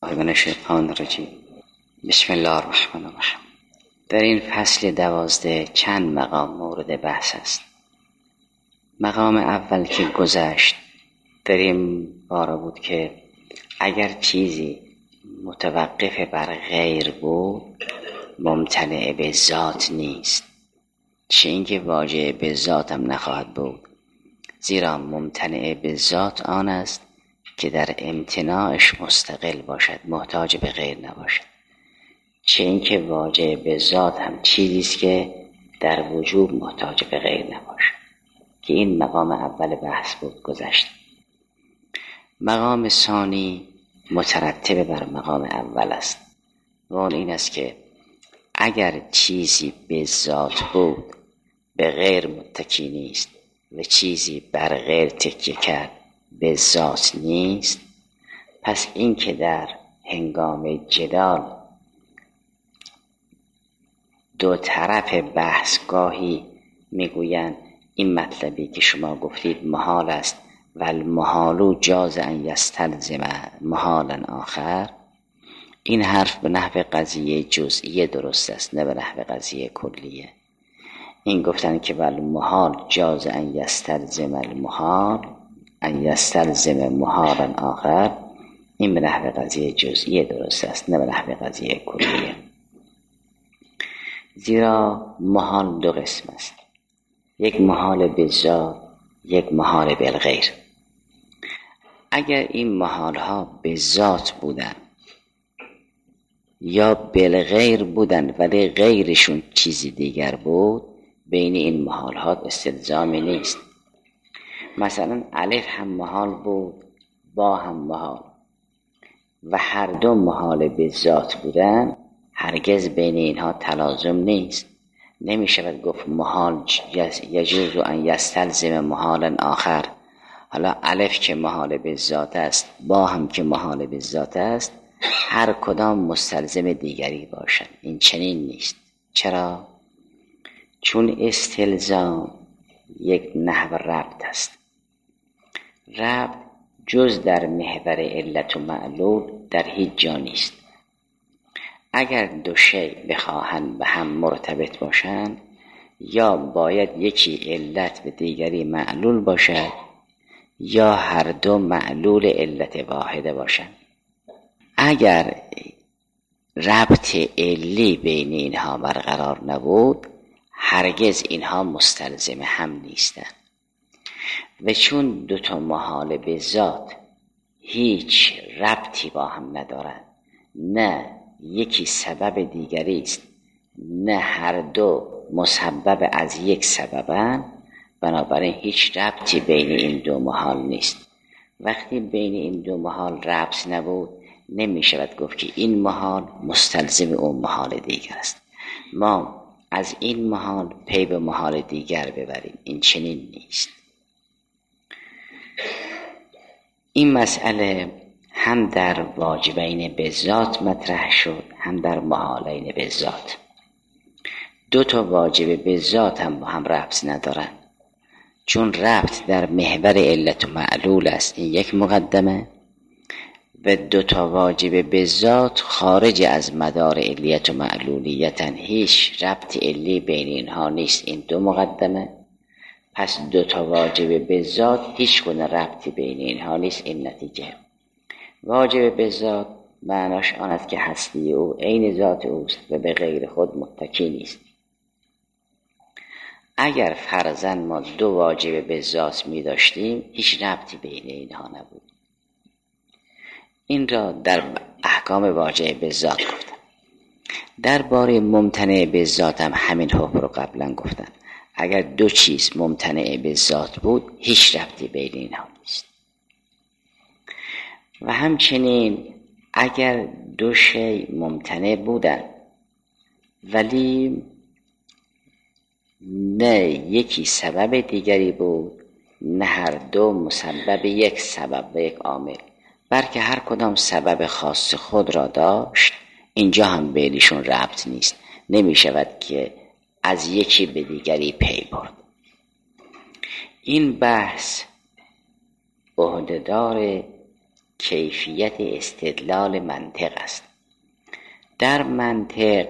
من الشیطان الرجیم. بسم الله الرحمن الرحیم. در این فصل 12 چند مقام مورد بحث است. مقام اول که گذشت در این باره بود که اگر چیزی متوقف بر غیر بود ممتنع به ذات نیست، چه اینکه واجب به ذات هم نخواهد بود، زیرا ممتنع به ذات آن است که در امتناعش مستقل باشد، محتاج به غیر نباشد. چه اینکه واجب به ذات هم چیزی است که در وجوب محتاج به غیر نباشد، که این مقام اول بحث بود گذشت. مقام ثانی مترتب بر مقام اول است و اون این است که اگر چیزی به ذات بود به غیر متکی نیست و چیزی بر غیر تکیه کرد به ذات نیست، پس این که در هنگام جدال دو طرف بحث گاهی میگویند این مطلبی که شما گفتید محال است و المحال جاز ان یستلزم محالا آخر، این حرف به نحو قضیه جزئیه درست است، نه به نحو قضیه کلیه. این گفتن که والمحال جاز ان یستلزم المحال ان یستلزم محالا آخر، این به نحو قضیه جزئیه درست است، نه به نحو قضیه کلیه. زیرا محال دو قسم است، یک محال به ذات، یک محال بالغیر. اگر این محال ها به ذات بودن یا بالغیر بودن ولی غیرشون چیزی دیگر بود، بین این محال ها استلزامی نیست. مثلا الف هم محال بود، با هم محال و هر دو محال به ذات بودن، هرگز بین اینها تلازم نیست. نمی شود گفت محال یجوز ان یستلزم محالا آخر. حالا الف که محال به ذات است، با هم که محال به ذات است، هر کدام مستلزم دیگری باشد. این چنین نیست. چرا؟ چون استلزام یک نحو ربط است. ربط جز در محور علت و معلول در هیچ جا نیست. اگر دو شی بخواهند به هم مرتبط باشند، یا باید یکی علت و دیگری معلول باشد، یا هر دو معلول علت واحده باشند. اگر ربط علی بین اینها برقرار نبود، هرگز اینها مستلزم هم نیستند. و چون دو تا محال به ذات هیچ ربطی با هم ندارند، نه یکی سبب دیگری است، نه هر دو مسبب از یک سببند، بنابراین هیچ ربطی بین این دو محال نیست. وقتی بین این دو محال ربط نبود، نمی شود گفت که این محال مستلزم اون محال دیگر است. ما از این محال پی به محال دیگر ببریم، این چنین نیست. این مسئله هم در واجبین به ذات مطرح شد، هم در محالین به ذات. دو تا واجب به ذات هم با هم ربط ندارن، چون ربط در محور علت و معلول است، این یک مقدمه. و دو تا واجب به ذات خارج از مدار علیت و معلولیتن، هیچ ربط علی بین اینها نیست، این دو مقدمه. پس دو تا واجب به ذات هیچ گونه ربطی بین اینها نیست، این نتیجه. واجب به ذات معناش آن است که هستی او عین ذات اوست و به غیر خود متکی نیست. اگر فرضاً ما دو واجب به ذات می داشتیم، هیچ ربطی بین اینها نبود. این را در احکام واجب به ذات گفتم. درباره ممتنع به ذات هم همین حکم رو قبلا گفتم. اگر دو چیز ممتنع به ذات بود، هیچ ربطی بین اینها نیست. و همچنین اگر دو شی ممتنع بودن ولی نه یکی سبب دیگری بود، نه هر دو مسبب یک سبب و یک عامل، بلکه هر کدام سبب خاص خود را داشت، اینجا هم بینشون ربط نیست. نمی شود که از یکی به دیگری پی برد. این بحث عهده‌دار کیفیت استدلال منطق است. در منطق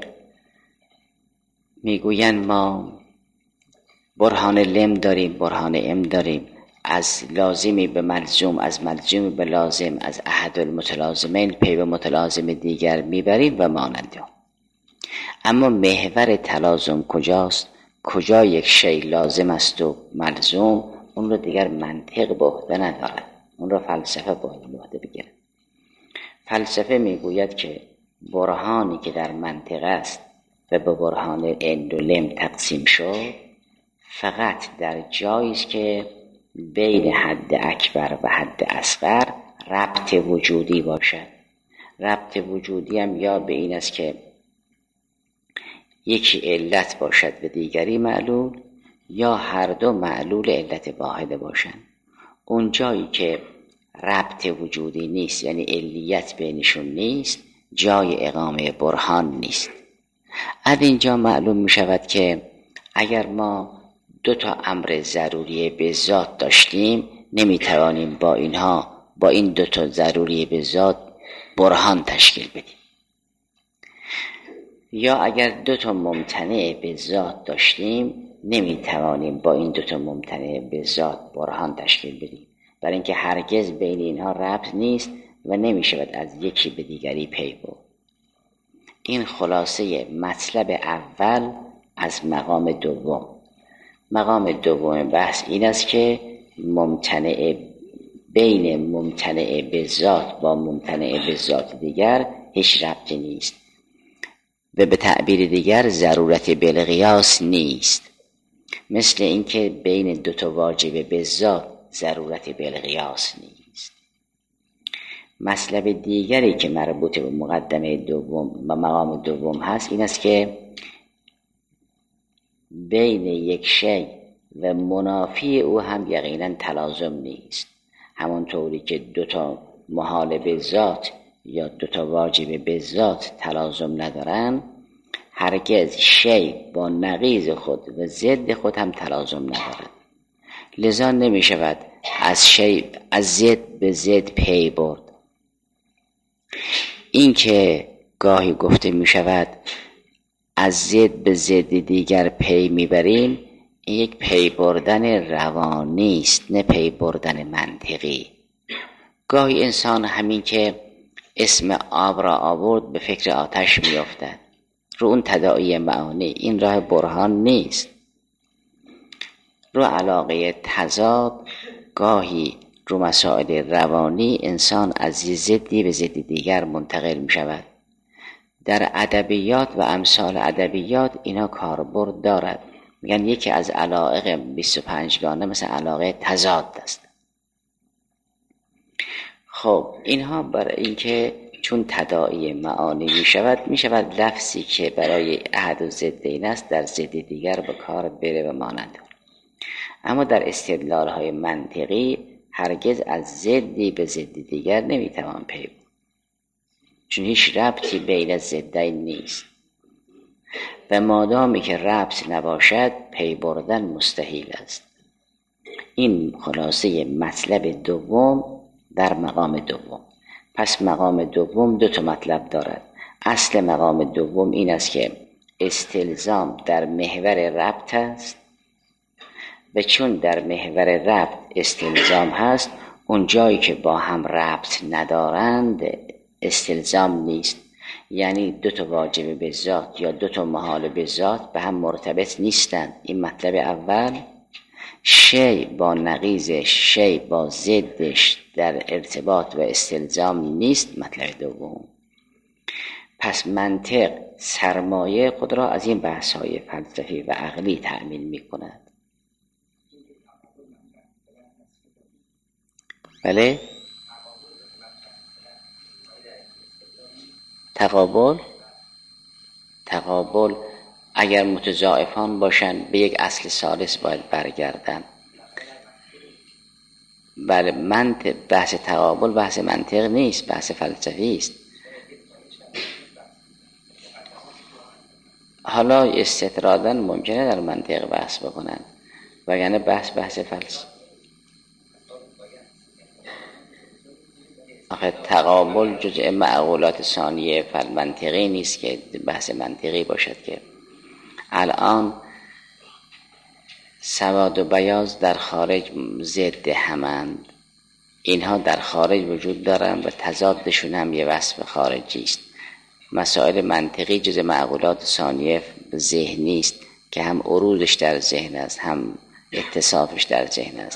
میگویند ما برهان لم داریم، برهان ام داریم، از لازمی به ملزوم، از ملزومی به لازم، از احد المتلازمین پی به متلازم دیگر میبریم و مانند آن. اما محور تلازم کجاست؟ کجا یک شی لازم است و ملزوم؟ اون رو دیگر منطق به عهده ندارد، اون رو فلسفه به عهده بگیرد. فلسفه میگوید که برهانی که در منطق است و به برهان عند و لم تقسیم شد فقط در جایی است که بین حد اکبر و حد اصغر ربط وجودی باشد. ربط وجودی هم یا به این است که یکی علت باشد و دیگری معلول، یا هر دو معلول علت واحده باشند. اون جایی که ربط وجودی نیست، یعنی علیت بینشون نیست، جای اقامه برهان نیست. از اینجا معلوم می شود که اگر ما دو تا امر ضروری به ذات داشتیم نمی توانیم با این دو تا ضروری به ذات برهان تشکیل بدیم. یا اگر دو تا ممتنع به ذات داشتیم نمی توانیم با این دو تا ممتنع به ذات برهان تشکیل بدیم، برای اینکه هرگز بین اینها ربط نیست و نمی شود از یکی به دیگری پی برد. این خلاصه مطلب اول از مقام دوم. مقام دوم بحث این است که بین ممتنع به ذات با ممتنع به ذات دیگر هیچ ربطی نیست و به تعبیر دیگر ضرورت بالقیاس نیست، مثل اینکه بین دو تا واجب به ذات ضرورت بالقیاس نیست. مطلب دیگری که مربوط به مقدمه دوم و مقام دوم هست این است که بین یک شی و منافی او هم یقینا تلازم نیست. همانطوری که دو تا محال به ذات یا دو تا واجب به ذات تلازم ندارن، هرگز شی با نقیض خود و ضد خود هم تلازم ندارد. لذا نمی شود از ضد به ضد پی برد. این که گاهی گفته می شود از ضد به ضد دیگر پی میبریم، این یک پی بردن روانی است، نه پی بردن منطقی. گاهی انسان همین که اسم آب را آورد به فکر آتش میافتد، رو اون تداعی معانی، این راه برهان نیست. رو علاقه تضاد، گاهی رو مسائل روانی انسان از یه ضدی به ضد دیگر منتقل می شود. در ادبیات و امثال ادبیات اینا کاربرد دارد. میگن یکی از علایق 25 گانه مثل علاقه تضاد است. خب اینها برای اینکه چون تداعی معانی می شود لفظی که برای احد و ضد این است در ضد دیگر به کار بره و مانند. اما در استدلال های منطقی هرگز از ضدی به ضد دیگر نمیتوان پی برد، چون هیچ ربطی بین ضدین نیست و مادامی که ربط نباشد پی بردن مستحیل است. این خلاصه مطلب دوم در مقام دوم. پس مقام دوم دو تا مطلب دارد. اصل مقام دوم این است که استلزام در محور ربط است و چون در محور ربط استلزام هست، اون جایی که با هم ربط ندارند استلزام نیست. یعنی دو تا واجب به ذات یا دو تا محال به ذات به هم مرتبط نیستند. این مطلب اول. شی با نقیضش، شی با ضدش در ارتباط و استلزام نیست. مطلب دوم. پس منطق سرمایه خود را از این بحث‌های فلسفی و عقلی تأمین می‌کند. بله؟ تقابل اگر متضاعفان باشند به یک اصل ثالث باید برگردن. بله، بحث تقابل بحث منطق نیست، بحث فلسفی است. حالا استطرادا ممکنه در منطق بحث بکنن وگرنه بحث فلسفی. آخه تقابل جزء معقولات ثانیه منطقی نیست که بحث منطقی باشد که الان سواد و بیاض در خارج ضد همند، اینها در خارج وجود دارند و تضادشون هم یه وصف خارجی است. مسائل منطقی جزء معقولات ثانیه ذهنی است که هم عروضش در ذهن است هم اتصافش در ذهن است.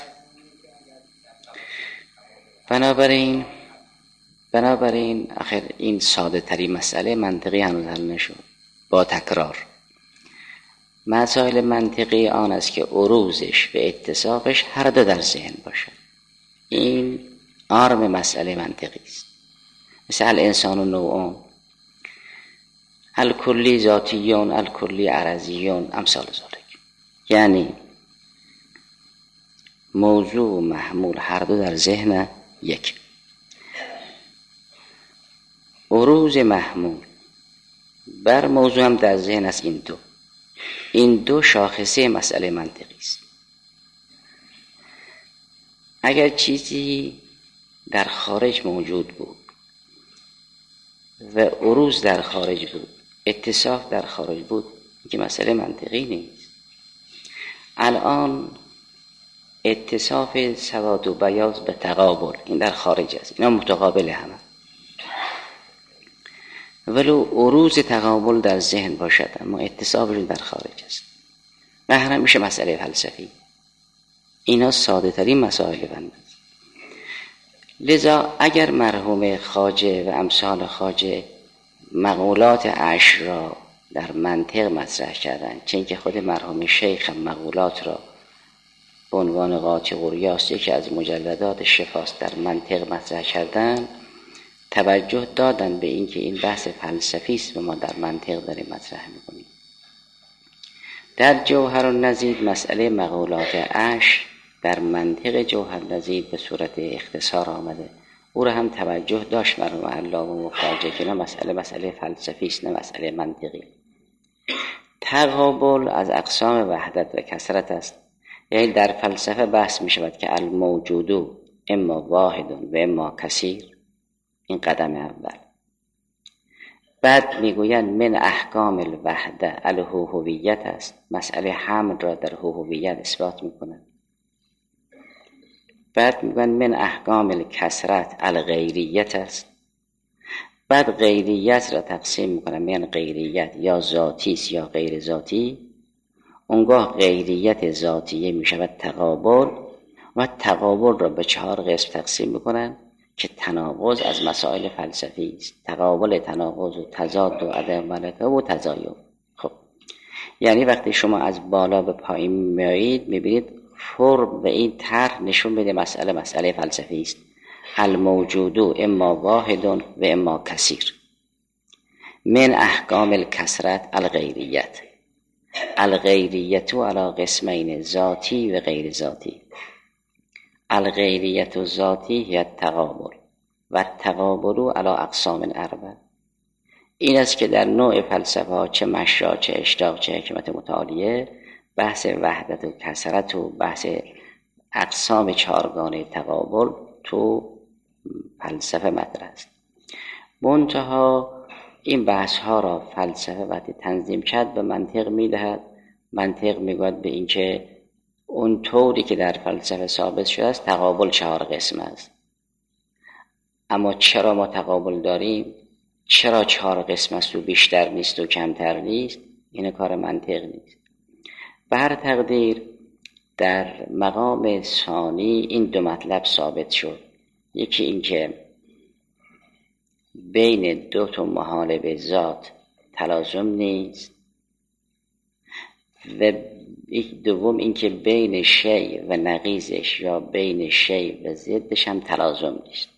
بنابراین آخر این ساده ترین مسئله منطقی هنوز حل نشد. با تکرار مسائل منطقی آن است که عروضش و اتصافش هر دو در ذهن باشد. این آرم مسئله منطقی است. مثل الانسان نوعان، الکلی ذاتیون، الکلی عرضیون، امثال ذالک. یعنی موضوع و محمول هر دو در ذهن یک. عروض محمول بر موضوع هم در ذهن است. این دو شاخصه مسئله منطقی است. اگر چیزی در خارج موجود بود و عروض در خارج بود، اتصاف در خارج بود، که مسئله منطقی نیست. الان اتصاف سواد و بیاض به تقابل، این در خارج است، اینا متقابل همه، ولو عروض تقابل در ذهن باشد اما اتصافشون در خارج است. و هر میشه مسئله فلسفی. اینا ساده ترین مسائل بنده است. لذا اگر مرحوم خواجه و امثال خواجه مقولات عشر را در منطق مطرح کردند، چون که خود مرحوم شیخ هم مقولات را به عنوان قاطع قریاس یکی از مجلدات شفاست در منطق مطرح کردند، توجه دادن به این که این بحث فلسفی است و ما در منطق داریم مطرح میکنیم. در جوهر النظیر مسئله مقولات عشر در منطق جوهر النظیر به صورت اختصار آمده. او را هم توجه داشت مرحوم علامه خواجه که مسئله فلسفی است نه مسئله منطقی. تقابل از اقسام وحدت و کثرت است. یعنی در فلسفه بحث می شود که الموجود اما واحد و اما کثیر. این قدم اول. بعد میگویند من احکام الوحده الهویت است. مسئله حمل را در هویت اثبات میکنند. بعد میگویند من احکام الکثرت الغیریت است. بعد غیریت را تقسیم میکنند من غیریت یا ذاتی است یا غیر ذاتی. اونگاه غیریت ذاتیه میشود تقابل و تقابل را به 4 قسم تقسیم میکنند که تناقض از مسائل فلسفی است. تقابل، تناقض و تضاد و عدم ملکه و تزایم. خب یعنی وقتی شما از بالا به پایین میایید میبینید فرم و این طرح نشون بده مسئله فلسفی است. الموجود اما واحد و اما کثیر. من احکام الکثرت الغیریت. الغیریت علی قسمین ذاتی و غیر ذاتی. الغیریت ذاتی هی التقابل و التقابل علی اقسام 4. این است که در نوع فلسفه ها چه مشرع چه اشتاق چه حکمت متعالیه بحث وحدت و کثرت و بحث اقسام 4گانه تقابل تو فلسفه مطرح است. منتها این بحث ها را فلسفه وقتی تنظیم کرد به منطق میدهد. منطق میگوید به این که اون طوری که در فلسفه ثابت شده است تقابل 4 قسم است. اما چرا ما تقابل داریم؟ چرا 4 قسم است و بیشتر نیست و کمتر نیست؟ این کار منطق نیست. به هر تقدیر در مقام ثانی این 2 مطلب ثابت شد. یکی این که بین 2 محال به ذات تلازم نیست و دوم این که بین شیء و نقیضش یا بین شیء و ضدش هم تلازم نیست.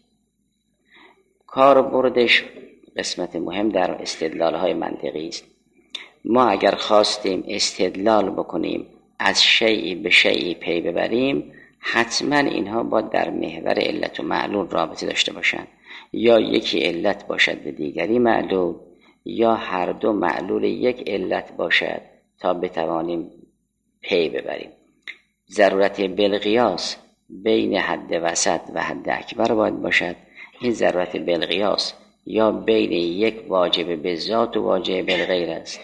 کاربردش قسمت مهم در استدلال‌های منطقی است. ما اگر خواستیم استدلال بکنیم از شیء به شیء پی ببریم حتما اینها باید در محور علت و معلول رابطه داشته باشند. یا یکی علت باشد به دیگری معلول یا هر دو معلول یک علت باشد تا بتوانیم پی ببریم. ضرورت بالقیاس بین حد وسط و حد اکبر باید باشد. این ضرورت بالقیاس یا بین یک واجب بالذات و واجب بالغیر است،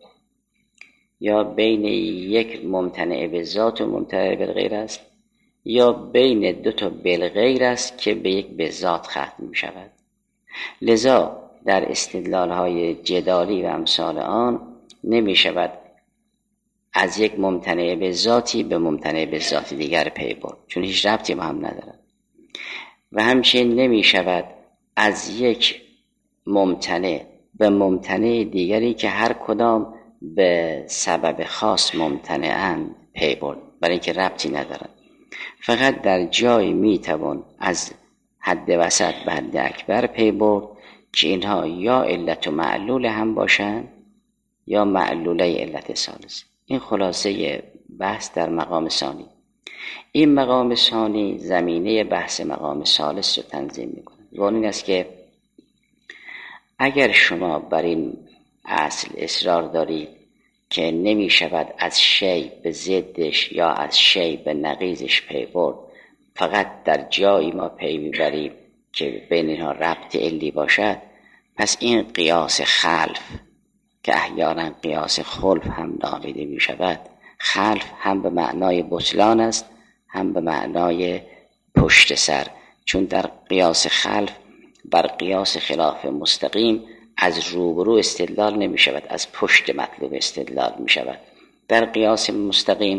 یا بین یک ممتنع بالذات و ممتنع بالغیر است، یا بین دو تا بالغیر است که به یک بالذات ختم می شود. لذا در استدلال های جدالی و امثال آن نمی شود از یک ممتنع بالذاتی به ممتنع بالذات دیگر پی برد، چون هیچ ربطی با هم ندارد. و همچنین نمی شود از یک ممتنع به ممتنع دیگری که هر کدام به سبب خاص ممتنعند پی برد، برای اینکه ربطی ندارد. فقط در جایی می توان از حد وسط به حد اکبر پی برد که اینها یا علت و معلول هم باشند یا معلوله علت ثالث. این خلاصه بحث در مقام ثانی. این مقام ثانی زمینه بحث مقام ثالث رو تنظیم میکنه. و این است که اگر شما بر این اصل اصرار دارید که نمی شود از شی به ضدش یا از شی به نقیضش پی برد، فقط در جایی ما پی میبریم که بین اینها ربط علی باشد، پس این قیاس خلف که احیانا قیاس خلف هم نامیده می شود، خلف هم به معنای بطلان است هم به معنای پشت سر، چون در قیاس خلف بر قیاس خلاف مستقیم از روبرو استدلال نمی شود، از پشت مطلوب استدلال می شود. در قیاس مستقیم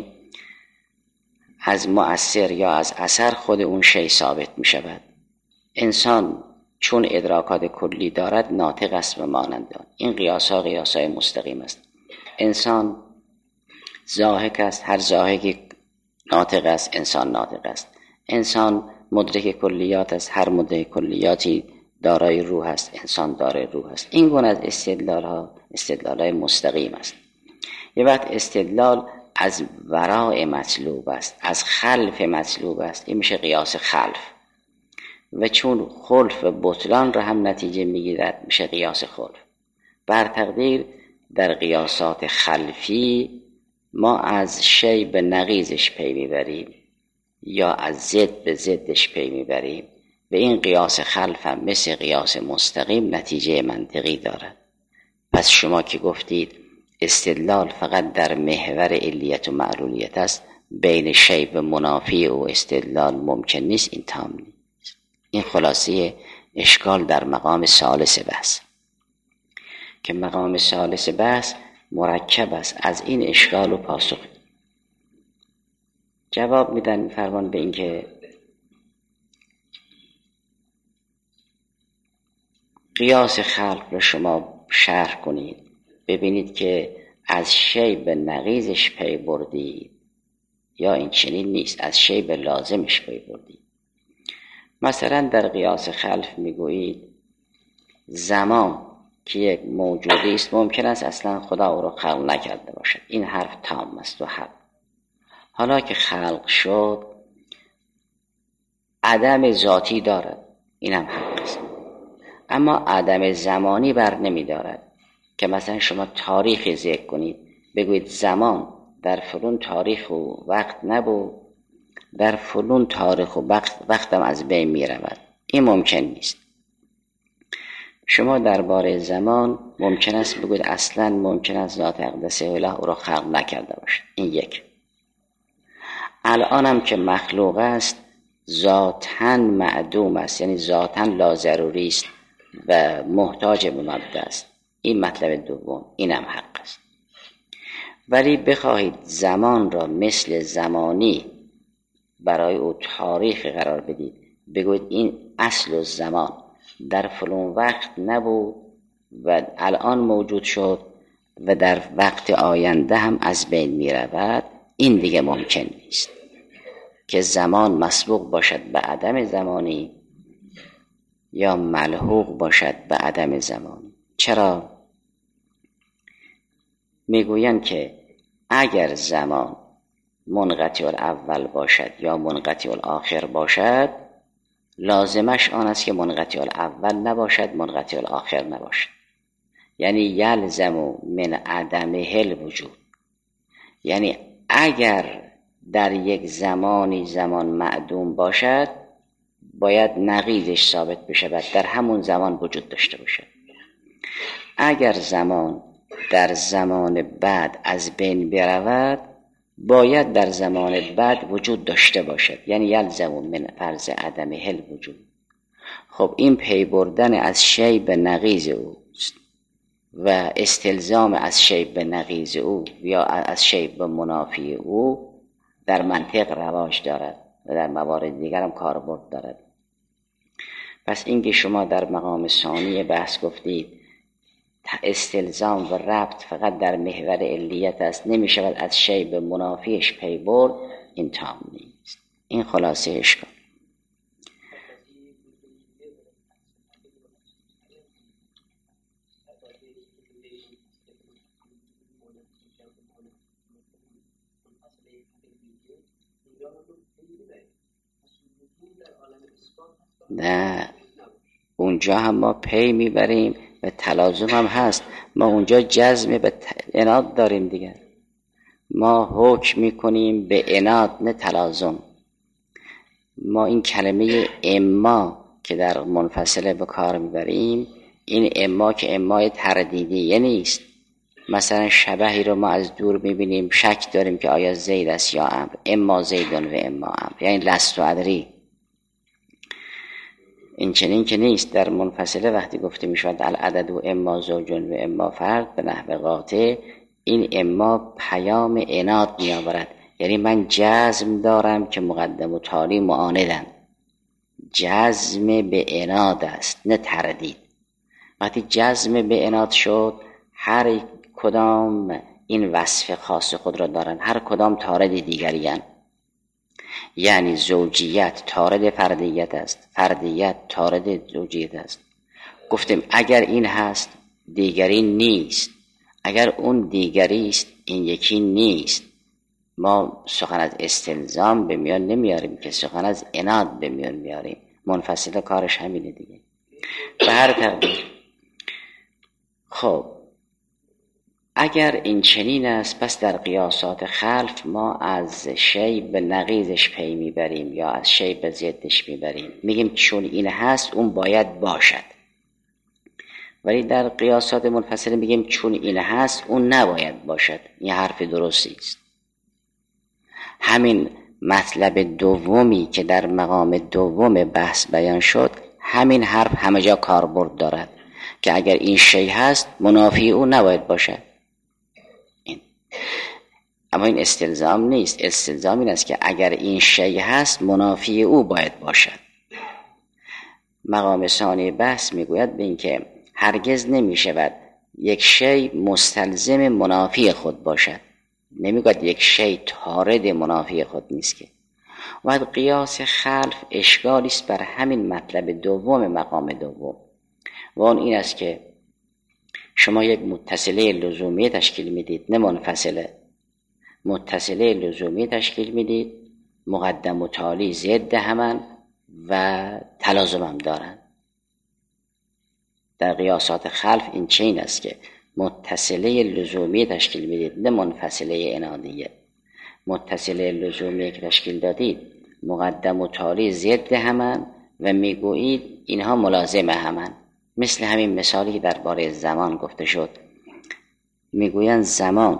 از مؤثر یا از اثر خود اون شی ثابت می شود. انسان چون ادراکات کلی دارد ناطق است و مانند آن. این قیاس ها قیاس های مستقیم است. انسان ضاحک است، هر ضاحکی ناطق است، انسان ناطق است. انسان مدرک کلیات است، هر مدرک کلیاتی دارای روح است، انسان دارای روح است. این گونه از استدلال های مستقیم است. یه وقت استدلال از وراء مطلوب است، از خلف مطلوب است، این میشه قیاس خلف. و چون خلف و بطلان را هم نتیجه میگیرد میشه قیاس خلف. بر تقدیر در قیاسات خلفی ما از شی به نقیضش پی میبریم یا از ضد به ضدش پی میبریم و این قیاس خلف هم مثل قیاس مستقیم نتیجه منطقی دارد. پس شما که گفتید استدلال فقط در محور علیت و معلولیت است، بین شی و منافی و استدلال ممکن نیست، این تام نیست. این خلاصه اشکال در مقام ثالث بحث که مقام ثالث بحث مرکب است از این اشکال و پاسخ. جواب میدن میفرمان به اینکه قیاس خلق رو شما شرح کنید، ببینید که از شی به نقیضش پی بردید یا این چنین نیست، از شی به لازمش پی بردید. مثلا در قیاس خلف میگویید زمان که یک موجودی است ممکن است اصلا خدا او را خلق نکرده باشد، این حرف تام است و حق. حالا که خلق شد عدم ذاتی دارد، این هم حق است، اما عدم زمانی بر نمی دارد که مثلا شما تاریخی ذکر کنید بگویید زمان در فلان تاریخ و وقت نبود، در فلان تاریخ و وقتم از بین می رود. این ممکن نیست. شما درباره زمان ممکن است بگوید اصلا ممکن است ذات اقدس اله او را خلق نکرده باشد، این یک. الان هم که مخلوق است ذاتاً معدوم است، یعنی ذاتاً لاضروری است و محتاج به ماده است، این مطلب دوم، اینم حق است. ولی بخواهید زمان را مثل زمانی برای او تاریخ قرار بدید، بگویید این اصل الزمان در فلان وقت نبود و الان موجود شد و در وقت آینده هم از بین می رود، این دیگه ممکن نیست که زمان مسبوق باشد به عدم زمانی یا ملحوق باشد به عدم زمانی. چرا؟ میگویند که اگر زمان منقطع الاول باشد یا منقطع الاخر باشد، لازمش آن است که منقطع الاول نباشد منقطع الاخر نباشد. یعنی یلزم من عدمه الوجود، یعنی اگر در یک زمانی زمان معدوم باشد باید نقیضش ثابت بشه و در همون زمان وجود داشته باشه. اگر زمان در زمان بعد از بین برود باید در زمان بعد وجود داشته باشد، یعنی یلزم من فرض عدم هل وجود. خب این پی بردن از شی به نقیض اوست و استلزام از شی به نقیض او یا از شی به منافی او در منطق رواج دارد و در موارد دیگر هم کاربرد دارد. پس اینکه شما در مقام ثانی بحث گفتید استلزام و ربط فقط در محور علیت است، نمی شود از شی به منافیش پی برد، این تام نیست. این خلاصه اشکال. نه اونجا هم ما پی میبریم و تلازم هم هست. ما اونجا جزم به عناد داریم دیگه، ما حکم میکنیم به عناد نه تلازم. ما این کلمه اما که در منفصله به کار میبریم، این اما که امای تردیدیه نیست. مثلا شبهی رو ما از دور میبینیم شک داریم که آیا زید است یا امر، اما زیدون و اما امر، یعنی لست و ادری. این چنین که نیست. در منفصله وقتی گفته میشود العدد و اما زوجون و اما فرد به نحو قاطع، این اما پیام عناد میآورد، یعنی من جزم دارم که مقدم و تالی معاندن. جزم به عناد است نه تردید. وقتی جزم به عناد شد هر کدام این وصف خاص خود را دارن، هر کدام تارد دیگری هستند. یعنی زوجیت تارد فردیت است، فردیت تارد زوجیت است. گفتیم اگر این هست دیگری نیست، اگر اون دیگری است این یکی نیست. ما سخن از استلزام به میان نمیاریم که سخن از عناد به میان میاریم. منفصل کارش همینه دیگه. به هر تقدیر خب اگر این چنین است، پس در قیاسات خلف ما از شی به نقیضش پی میبریم یا از شی به ضدش میبریم، میگیم چون این هست اون باید باشد. ولی در قیاسات منفصله میگیم چون این هست اون نباید باشد. این حرف درستی است. همین مطلب دومی که در مقام دوم بحث بیان شد، همین حرف همه جا کاربرد دارد که اگر این شی هست منافی او نباید باشد. اما این استلزام نیست. استلزام این است که اگر این شی هست منافی او باید باشد. مقام ثانی بحث میگوید به این که هرگز نمی شود یک شی مستلزم منافی خود باشد. نمیگوید یک شی تارد منافی خود نیست که. و قیاس خلف اشکالی است بر همین مطلب دوم مقام دوم، و اون این است که شما یک متصله لزومی تشکیل میدید نه منفصله. متصله لزومی تشکیل میدید، مقدم و تالی ضد همن و تلازم هم دارن. در قیاسات خلف این چین است که متصله لزومی تشکیل میدید نه منفصله عنادیه. متصله لزومی که تشکیل دادید مقدم و تالی ضد همن و میگویید اینها ملازم همن. مثل همین مثالی که درباره زمان گفته شد، میگویند زمان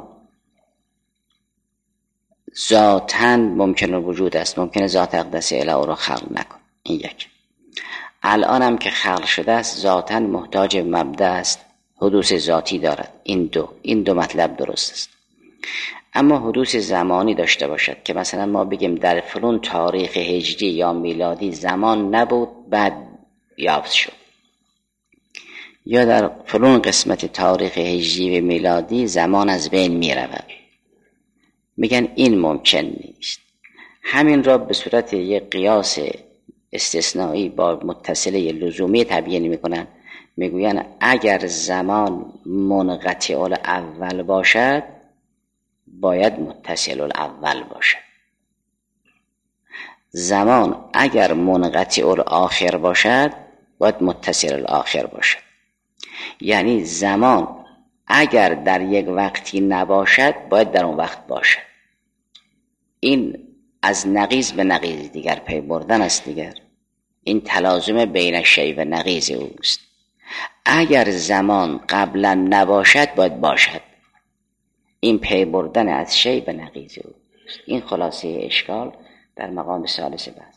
ذاتاً ممکن وجود است، ممکن ذات اقدس الهی را خلق نکن. این یک. الان هم که خلق شده است ذاتاً محتاج مبدأ است، حدوث ذاتی دارد. این دو مطلب درست است. اما حدوث زمانی داشته باشد که مثلا ما بگیم در فلان تاریخ هجری یا میلادی زمان نبود بعد یافت شد، یا در فلان قسمت تاریخ هجری و میلادی زمان از بین می رود. میگن این ممکن نیست. همین را به صورت یک قیاس استثنایی با متصله لزومی تبیین میکنن. میگوین اگر زمان منقطع الاول باشد باید متصل الاول باشد. زمان اگر منقطع الاخر باشد باید متصل الاخر باشد. یعنی زمان اگر در یک وقتی نباشد باید در اون وقت باشد. این از نقیض به نقیض دیگر پی بردن است دیگر. این تلازم بین شیء و نقیض اوست. اگر زمان قبلا نباشد باید باشد. این پی بردن از شیء به نقیض اوست. این خلاصه اشکال در مقام ثالث بحث.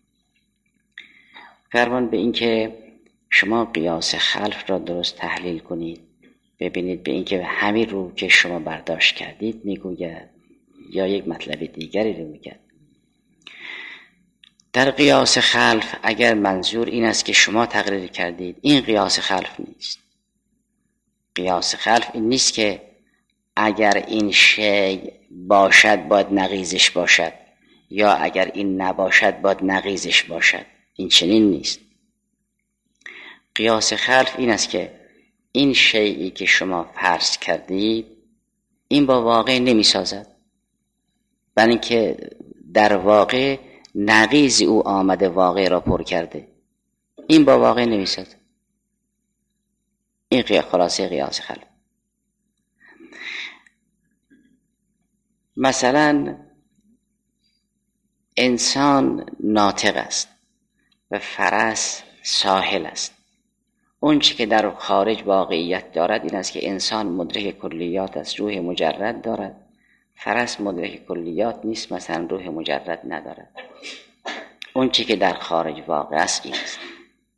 فرمان به این که شما قیاس خلف را درست تحلیل کنید، ببینید به این که همین رو که شما برداشت کردید میگوید یا یک مطلب دیگری رو میگه. در قیاس خلف اگر منظور این است که شما تقریر کردید، این قیاس خلف نیست. قیاس خلف این نیست که اگر این شیء باشد باید نقیضش باشد، یا اگر این نباشد باید نقیضش باشد. این چنین نیست. قیاس خلف این است که این شیئی که شما فرض کردید این با واقع نمی سازد، بلکه اینکه در واقع نقیض او آمده واقع را پر کرده. این با واقع نمی سازد. این خلاصه قیاس خلف. مثلا انسان ناطق است و فرس ساحل است. اون چی که در خارج واقعیت دارد این است که انسان مدرک کلیات است، روح مجرد دارد. فرس مدرک کلیات نیست، مثلا روح مجرد ندارد. اون چی که در خارج واقع است این است.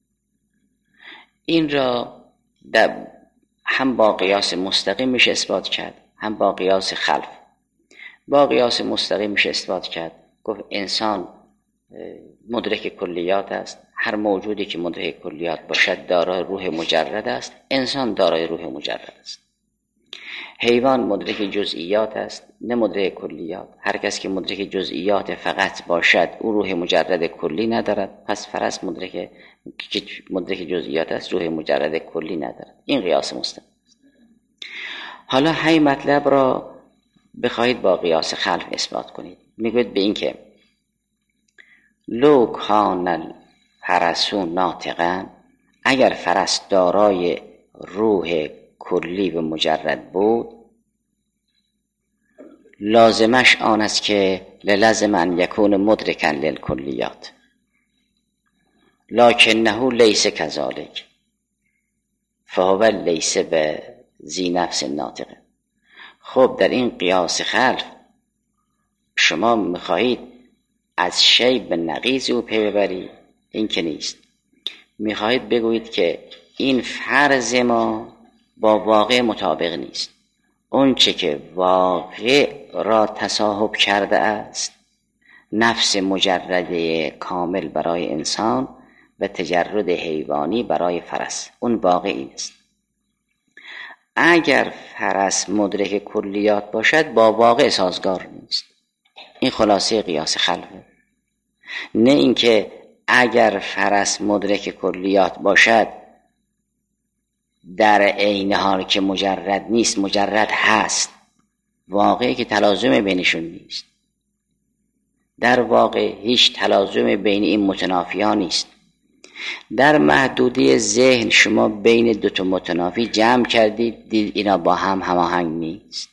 این را هم با قیاس مستقیم میشه اثبات کرد، هم با قیاس خلف. با قیاس مستقیم میشه اثبات کرد، گفت انسان مدرک کلیات است. هر موجودی که مدرک کلیات باشد دارای روح مجرد است. انسان دارای روح مجرد است. حیوان مدرک جزئیات است، نه مدرک کلیات. هر کس که مدرک جزئیات فقط باشد او روح مجرد کلی ندارد. پس فرس مدرک جزئیات است، روح مجرد کلی ندارد. این قیاس مستقیم. حالا هی مطلب را بخواهید با قیاس خلف اثبات کنید. میگوید به این که لو کان الفرس ناطقا، اگر فرس دارای روح کلی و مجرد بود، لازمش آن است که لازم ان یکون مدرکا للکلیات لکنه لیس کذالک فهو لیس به ذی نفس ناطقه. خب در این قیاس خلف شما میخواهید از شیء به نقیض او پی ببرید، این که نیست. میخواهید بگویید که این فرض ما با واقع مطابق نیست. اون چه که واقع را تصاحب کرده است نفس مجرده کامل برای انسان و تجرد حیوانی برای فرس، اون واقعی است. اگر فرس مدرک کلیات باشد با واقع سازگار نیست. این خلاصه قیاس خلفه. نه اینکه اگر فرس مدرک کلیات باشد در عین حال که مجرد نیست، مجرد هست. واقعی که تلازم بینشون نیست. در واقع هیچ تلازم بین این متنافیان نیست. در محدوده ذهن شما بین دو تا متنافی جمع کردید، دید اینا با هم هماهنگ نیست.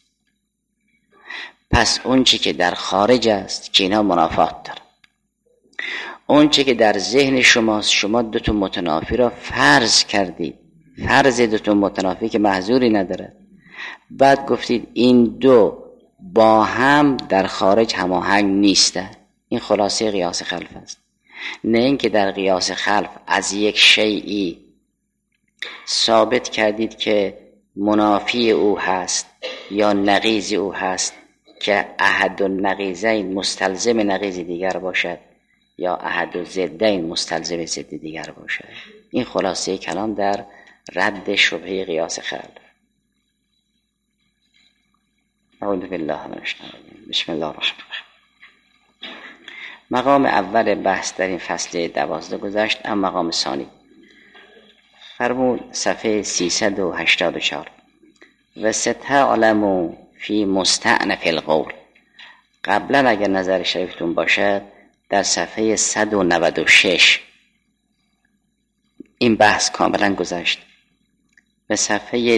پس اون چی که در خارج است که اینا منافات داره. اون چی که در ذهن شماست، شما دو تا متنافی را فرض کردید، فرض دو تا متنافی که محظوری نداره. بعد گفتید این دو با هم در خارج هماهنگ نیستن. این خلاصه قیاس خلف است. نه اینکه در قیاس خلف از یک شیئی ثابت کردید که منافی او هست یا نقیض او هست که احد النقیضین مستلزم نقیض دیگر باشد یا احد الضدین مستلزم ضد دیگر باشد. این خلاصه کلام در رد شبهه قیاس خلف. اعوذ بالله من الشیطان الرجیم. بسم الله الرحمن الرحیم. مقام اول بحث در این فصل 12 گذشت. اما مقام ثانی فرمود صفحه 384 و ستعلم فی مستأنف القول. قبلا اگر نظر شریفتون باشد در صفحه 196 این بحث کاملا گذشت. به صفحه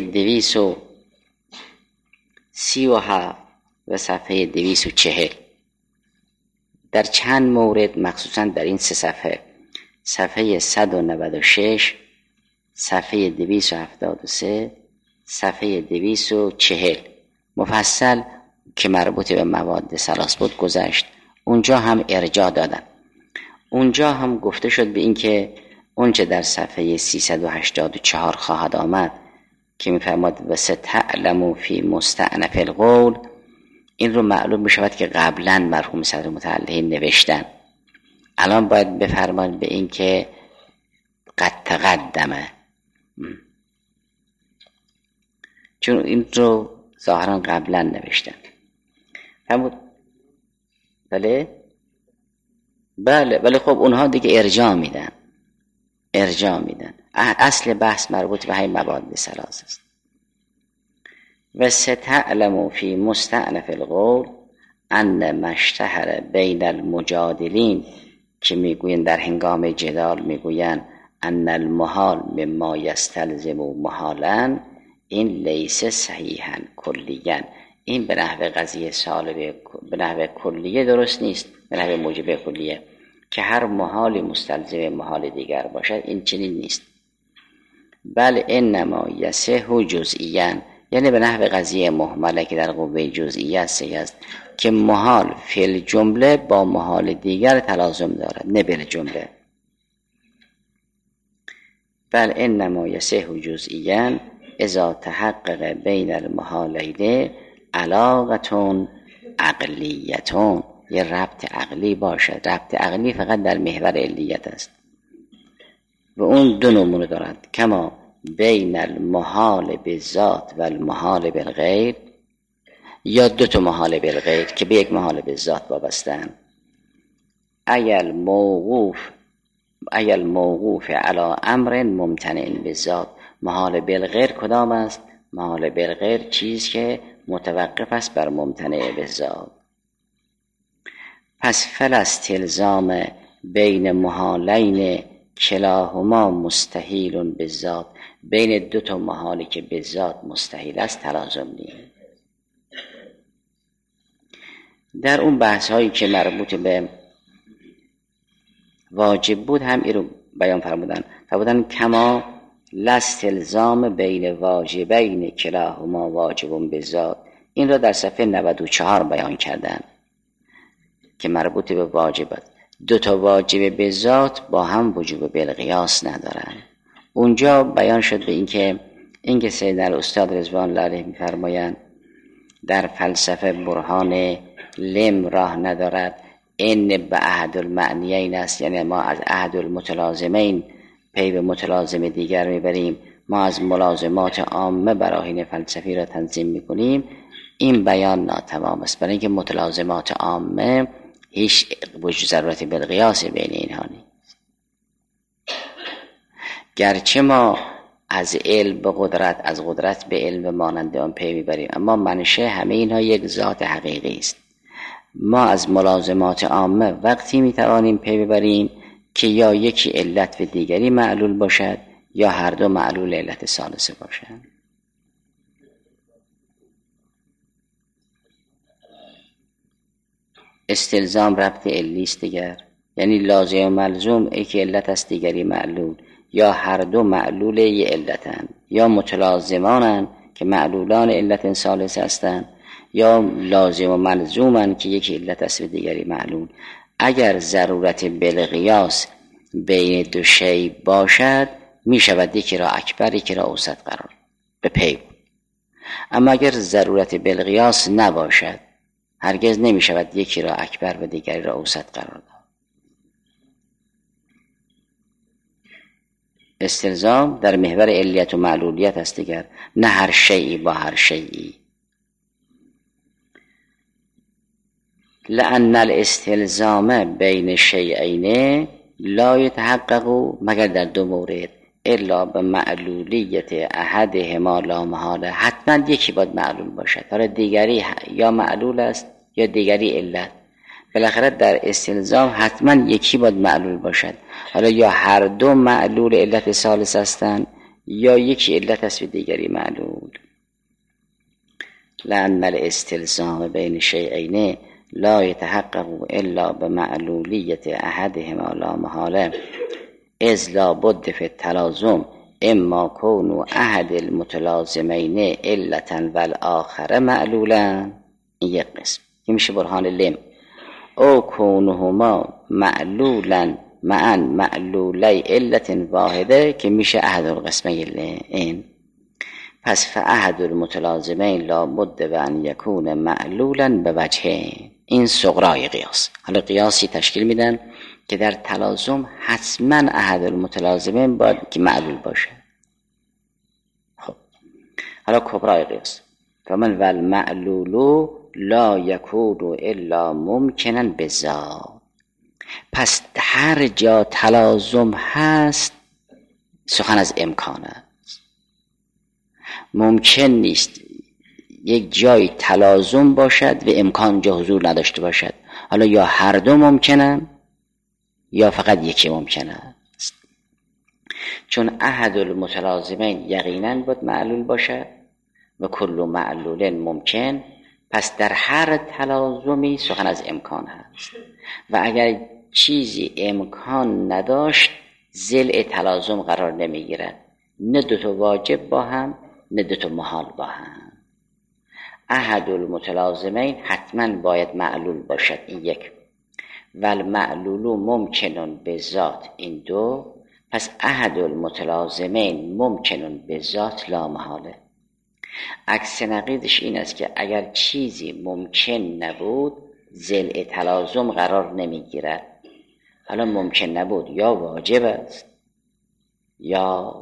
237 و صفحه 240 در چند مورد، مخصوصا در این 3 صفحه صفحه 196، صفحه 273، صفحه 240 مفصل که مربوط به مواد ثلاث بود گذشت. اونجا هم ارجاع دادن. اونجا هم گفته شد به این که اونچه در صفحه 384 خواهد آمد که میفرماد وستعلموا فی مستأنف القول، این رو معلوم بشود که قبلا مرحوم صدر متعلقین نوشتن. الان باید بفرمان به این که قد تقدمه، چون این رو ظاهرا قبلا نوشتن. همون بله خب اونها دیگه ارجاع میدن. اصل بحث مربوط به همین مواد ثلاث است. و ستعلموا فی مستأنف القول ان مشتهر بین المجادلین، که میگوین در هنگام جدال میگوین ان المحال مما یستلزم محالا، این لیس صحیحا کلیا، این به نحو قضیه سالبه به نحو کلیه درست نیست، به نحو موجبه کلیه که هر محالی مستلزم محال دیگر باشد، این چنین نیست. بل انما یصح جزئیا، یعنی به نحو قضیه محمله که در قوه جزئیت صحیح است که محال فی الجمله با محال دیگر تلازم دارد، نه بالجمله. بل انما یصح جزئیا اذا تحقق بین المحالین علاقه عقلیه، یه ربط عقلی باشد. ربط عقلی فقط در محور علیت است و اون دو نمونه دارد، کما بین المحال بالذات و المحال بالغیر، یا دو تا محال بالغیر که به یک محال بالذات وابسته‌اند. ایل موقوف علی امر ممتنع بالذات، محال بالغیر کدام است؟ محال بالغیر چیز که متوقف است بر ممتنع بالذات. پس فالاستلزام بین محالین کلاهما مستحیل بالذات، بین دو تا محالی که بالذات مستحیل است تلازم نیست. در اون بحث هایی که مربوط به واجب بود هم این رو بیان فرمودن کما لاستلزام بین واجبین کلاهما واجب بالذات، این را در صفحه 94 بیان کردن که مربوط به واجبات. دو تا واجب بالذات با هم وجوب بالقیاس ندارن. اونجا بیان شد به اینکه سید الاستاد رضوان الله علیه می‌فرمایند در فلسفه برهان لم راه ندارد، این به احد المعنیین است، یعنی ما از احد المتلازمین پی به متلازم دیگر میبریم، ما از ملازمات عامه براهین فلسفی را تنظیم میکنیم. این بیان ناتمام است، برای اینکه متلازمات عامه هیچ وجود ضرورت بالقیاس بین اینها نیست. گرچه ما از علم به قدرت، از قدرت به علم مانند آن پی میبریم، اما منشه همه اینها یک ذات حقیقی است. ما از ملازمات عامه وقتی میتوانیم پی ببریم که یا یکی علت و دیگری معلول باشد یا هر دو معلول علت ثالثه باشد. استلزام ربط علی است دیگر، یعنی لازم و ملزوم یکی علت است دیگری معلول، یا هر دو معلول یک علتند، یا متلازمانند که معلولان علت ثالثه هستند، یا لازم و ملزومند که یکی علت است و دیگری معلول. اگر ضرورت بالقیاس بین دو شی باشد می شود یکی را اکبر یکی را اوسط قرار به پی. اما اگر ضرورت بالقیاس نباشد هرگز نمی شود یکی را اکبر و دیگری را اوسط قرار داد. استلزام در محور علیت و معلولیت است دیگر، نه هر شیئی با هر شیئی. لأن الاستلزام بین شیئین لا یتحقق مگر در دو مورد، الا به معلولیت احدهما لا محاله، حتما یکی باید معلول باشد، حالا دیگری یا معلول است یا دیگری علت. بالاخره در استلزام حتما یکی باید معلول باشد، حالا یا هر دو معلول علت ثالث هستند یا یکی علت است و دیگری معلول. لأن الاستلزام بین شیئین لا یتحقق الا بمعلولیت احدهما لا محاله. اذ لا بد فی التلازم اما کون احد المتلازمین علتا والآخر معلولا. این یک قسم که میشه برهان لم. او کونهما معلولا معا معلولی علت واحده که میشه احد القسمین این. پس فاحد المتلازمین لا بد و ان یکون معلولا به وجهین. این صغرای قیاس. حالا قیاسی تشکیل میدن که در تلازم حتما احد المتلازمین باید که معلول باشه. خب حالا کبرای قیاس. فمن والمعلول لا یکون الا ممکنا بذات. پس هر جا تلازم هست سخن از امکان است. ممکن نیست یک جای تلازم باشد و امکان جا حضور نداشته باشد. حالا یا هر دو ممکنن یا فقط یکی ممکن است. چون احد المتلازمین یقینا باید معلول باشد و کل معلول ممکن. پس در هر تلازمی سخن از امکان هست و اگر چیزی امکان نداشت ضلع تلازم قرار نمیگیرد. نه دوتا واجب با هم نه دوتا محال با هم. احد المتلازمین حتما باید معلول باشد، این یک. والمعلول ممکنون به ذات، این دو. پس احد المتلازمین ممکنون به ذات لا محاله. عکس نقیضش این است که اگر چیزی ممکن نبود ضلع تلازم قرار نمیگیرد. حالا ممکن نبود یا واجب است یا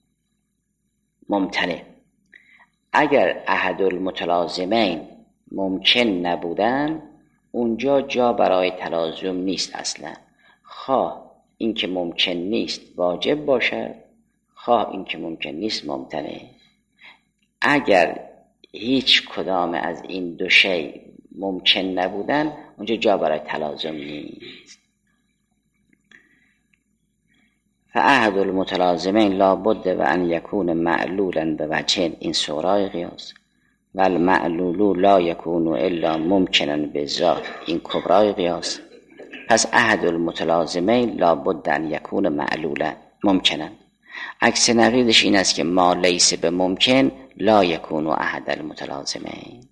ممتنع. اگر احد المتلازمین ممکن نبودن اونجا جا برای تلازم نیست اصلا. خواه این که ممکن نیست واجب باشد، خواه این که ممکن نیست ممتنع. اگر هیچ کدام از این دو شی ممکن نبودن اونجا جا برای تلازم نیست. فاحد المتلازمین لا بد و ان یکون معلولا به وجهین، این صغرای قیاس. والمعلول لا یکون الا ممکنا به ذات، این کبرای قیاس. پس احد المتلازمین لا بد ان یکون معلولا ممکنا. عکس نقیضش این است که ما لیس به ممکن لا یکون احد المتلازمین.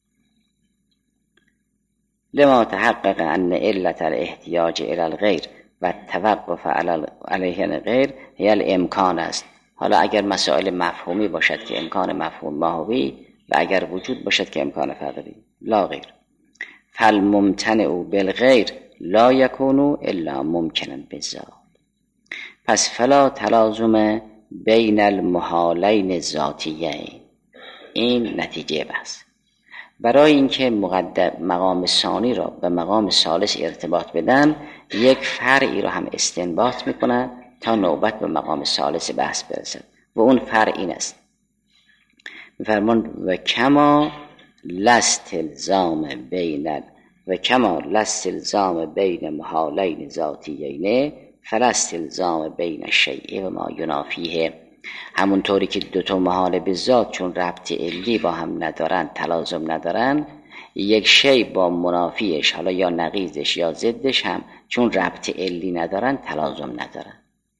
لما تحقق ان علت الاحتیاج الى الغیر و توقف علیه الغیر هی الامکان است. حالا اگر مسائل مفهومی باشد که امکان مفهوم ماهوی و اگر وجود باشد که امکان فقری لا غیر. فالممتنع بالغیر لا یکون الا ممکنا بالذات. پس فلا تلازم بین المحالین ذاتیین. این نتیجه بحث. برای اینکه مقام ثانی را به مقام ثالث ارتباط بدن یک فرعی را هم استنباط میکنن تا نوبت به مقام ثالث بحث برسد و اون فرع این است. میفرمان و کما لاستلزام بین محالین ذاتیین فلاستلزام بین الشیء و ما ینافیه. همونطوری که دوتا محال به ذات چون ربط علی با هم ندارن، تلازم ندارن، یک شی با منافیش حالا یا نقیضش یا ضدش هم چون ربط علی ندارن تلازم ندارن.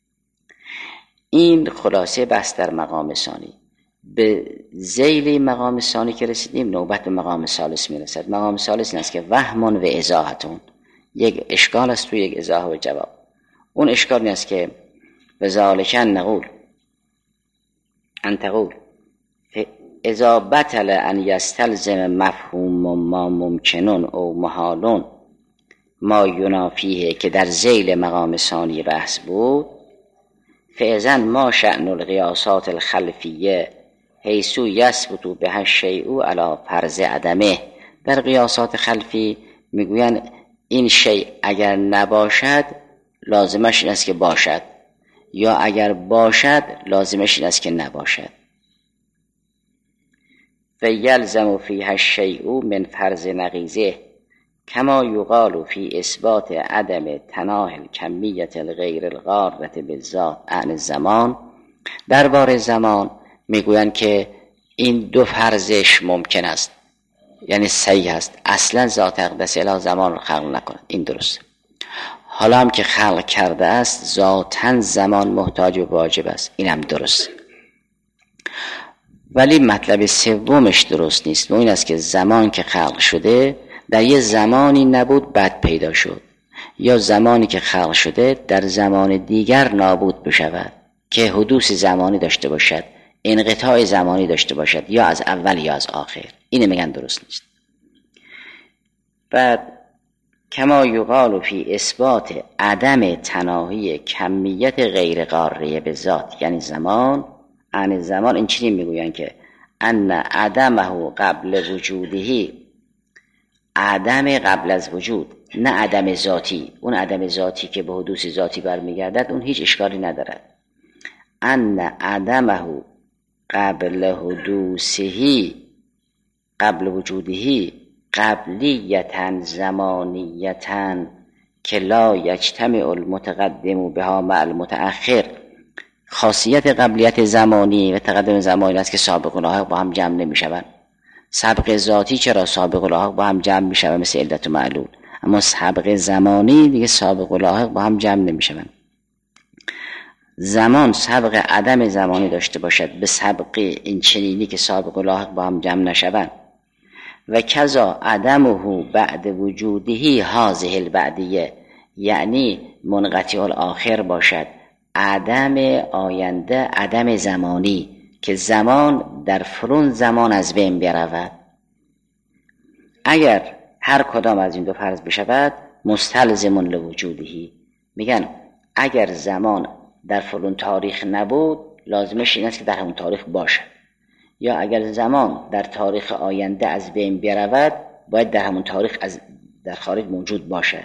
این خلاصه بحث در مقام ثانی. به ذیل مقام ثانی که رسیدیم نوبت به مقام ثالث میرسد. مقام ثالث این است که وهمون و ازاحتون، یک اشکال است تو یک ازاحه و جواب. اون اشکال این است که بذالک نقول ان تقول اذا بطل ان یستلزم مفهوم ما ممکنون او محالون ما ینافیه که در ذیل مقام ثانی بحث بود، فاذن ما شأن القیاسات الخلفیه حیث یثبت بها الشیء علی فرض عدمه. در قیاسات خلفی میگوین این شیء اگر نباشد لازمش این است که باشد، یا اگر باشد لازمش این است که نباشد. فیلزم فیها الشیء من فرض نقیضه کما یقال فی اثبات عدم تناهی الکمیت الغیر الغارة بالذات عن الزمان. درباره زمان میگویند که این دو فرضش ممکن است، یعنی صحیح است، اصلا ذات اقدس اله زمان رو خلق نکند. این درسته. حالا هم که خلق کرده است ذاتاً زمان محتاج و واجب است، اینم درست. ولی مطلب سومش درست نیست، و این است که زمان که خلق شده در یه زمانی نبود بعد پیدا شد، یا زمانی که خلق شده در زمان دیگر نابود بشود که حدوث زمانی داشته باشد، انقطاع زمانی داشته باشد، یا از اول یا از آخر. اینه میگن درست نیست. بعد کما یقال فی اثبات عدم تناهی کمیت غیر قاره به ذات، یعنی زمان عن زمان، این چنین میگویند که ان عدمه قبل وجوده، عدم قبل از وجود، نه عدم ذاتی. اون عدم ذاتی که به حدوث ذاتی برمیگردد اون هیچ اشکالی ندارد. ان عدمه قبل حدوثه قبل وجوده قبلیتا زمانیتا که لا یجتمع المتقدم بها مع المتأخر. خاصیت قبلیت زمانی و تقدم زمانی است که سابق و لاحق با هم جمع نمیشوند. سبق ذاتی چرا سابق و لاحق با هم جمع میشوند مثل علت و معلول، اما سبق زمانی دیگه سابق و لاحق با هم جمع نمیشوند. زمان سبق عدم زمانی داشته باشد به سبق این چنینی که سابق و لاحق با هم جمع نشوند. و کذا عدمه بعد وجوده هذه البعدیه، یعنی منقطع الاخر باشد، عدم آینده، عدم زمانی که زمان در فلان زمان از بین برود. اگر هر کدام از این دو فرض بشود مستلزم لوجودهی، میگن اگر زمان در فلان تاریخ نبود لازمش این است که در همون تاریخ باشد، یا اگر زمان در تاریخ آینده از بین برود باید در همون تاریخ در خارج موجود باشد.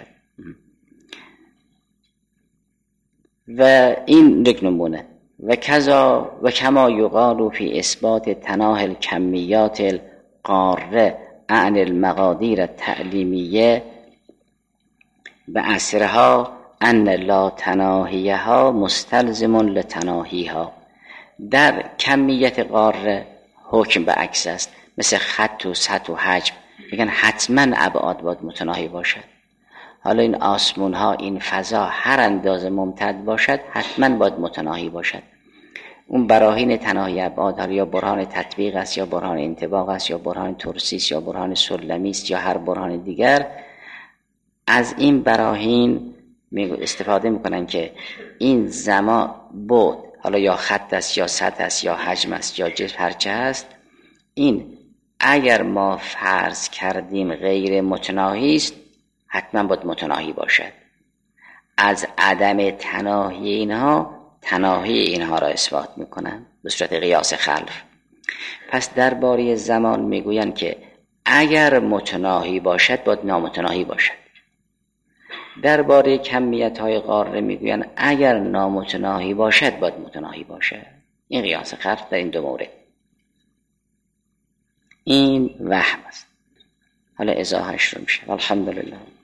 و این یک نمونه. و کذا و کما یقال فی اثبات تناهی الکمیات القاره عن المقادیر التعلیمیه و اثرها ان لا تناهیها مستلزم لتناهیها. در کمیت قاره حکم به عکس است، مثل خط و سطح و حجم، میگن حتما ابعاد باید متناهی باشد. حالا این آسمون ها، این فضا هر اندازه ممتد باشد حتما باید متناهی باشد. اون براهین تناهی ابعاد، یا برهان تطبیق است، یا برهان انطباق است، یا برهان ترسی است، یا برهان سلمی است، یا هر برهان دیگر، از این براهین استفاده میکنن که این زمان بود، حالا یا خط است یا سطح است یا حجم است یا جسم هرچه است، این اگر ما فرض کردیم غیر متناهی است حتما باید متناهی باشد. از عدم تناهی اینها تناهی اینها را اثبات میکنن به صورت قیاس خلف. پس درباره زمان میگویند که اگر متناهی باشد باید نامتناهی باشد. درباره کمیت های قاره میگویند اگر نامتناهی باشد باید متناهی باشد. این قیاس خلف در این دو مورد. این وهم است. حالا ازاحش رو میشه. الحمدلله.